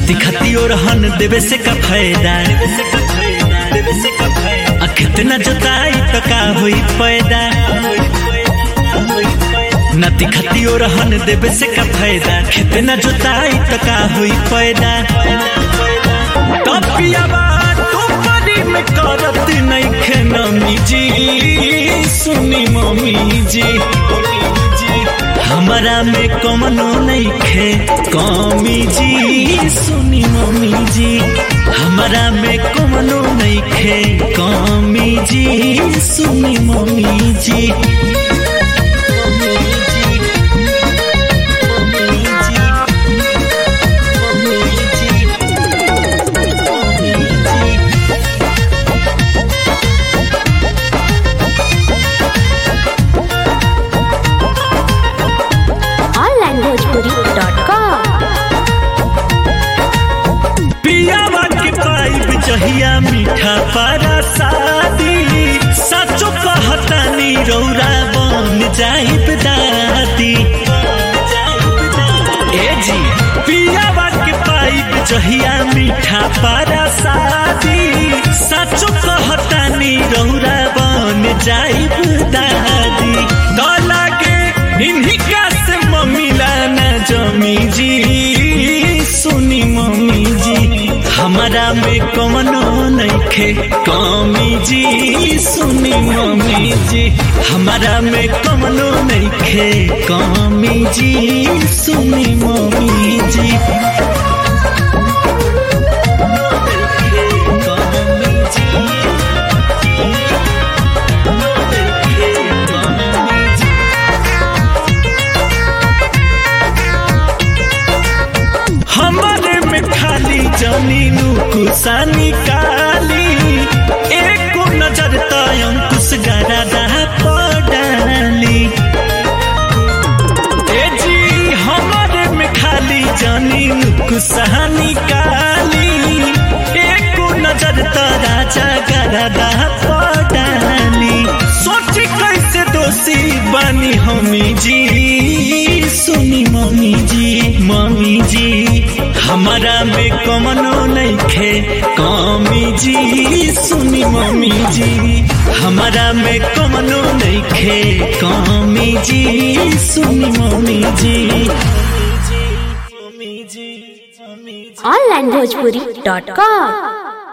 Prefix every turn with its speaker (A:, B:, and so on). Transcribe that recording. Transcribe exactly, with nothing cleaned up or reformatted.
A: नती खती और हन देवे से का फायदा, कितना जोताई तो का हुई पैदा। नती खती और हन देवे से का फायदा, कितना जोताई तो का हुई पैदा। में करत नहीं खे नमी जी, सुनी मम्मी जी, हमारा में कमनो नहीं खे कमी जी, सुनी मम्मी जी, हमारा में कमनो नहीं खे कमी जी, सुनी मम्मी जी। जहिया मीठा पारा शादी, सचो कहतानी रौरा बन जाइब दादी। ए जी पियावा के पाइब जहिया मीठा पारा शादी, सचो कहतानी रौरा बन जाइब दादी। तो लागे इन्हीं से मम्मी लाना जमी जी, सुनी मम्मी जी, हमारा में कमनो नहीं खे कमी जी, सुनी मम्मी जी, हमारा में कमनो नहीं खे कमी जी, सुनी मम्मी जी। हमारे में खाली जमीनू कुसानी काली, एको नजर अंकुश गरादा पडाली। ए जी हमारे में खाली जमीनू कुसानी काली, एको नजर राजा गरादा पडाली। सोची कैसे दोषी बनी हमी जी, सुनी मम्मी जी, मम्मी जी, हमारा में कमनो नहीं खे कमी जी, सुनी मम्मी जी, हमारा में कमनो नहीं खे कमी जी, सुनी मम्मी जी।
B: Online Bhojpuri dot com